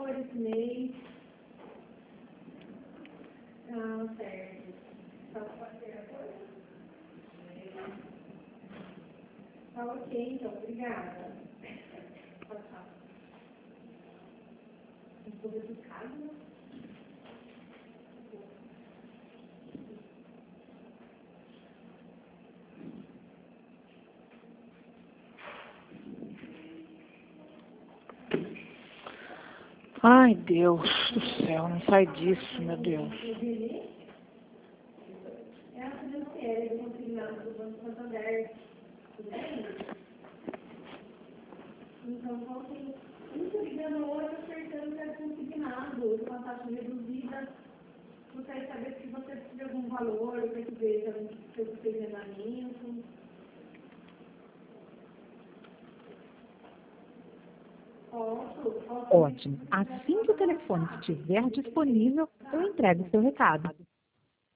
valor esse mês. Ah, certo. Posso fazer agora? Tá ok, então, obrigada. Tchau. Vou ver do caso. Ai, Deus do céu, não sai disso, meu Deus. É a financeira, consignada do Banco Santander. Tudo bem? Então, voltem ligando hoje, acertando que é consignado, com a taxa reduzida. Gostaria de saber se você precisa de algum valor, ou quer que veja o seu procedimento. Posso. Ótimo. Assim que o telefone estiver disponível, eu entrego o seu recado.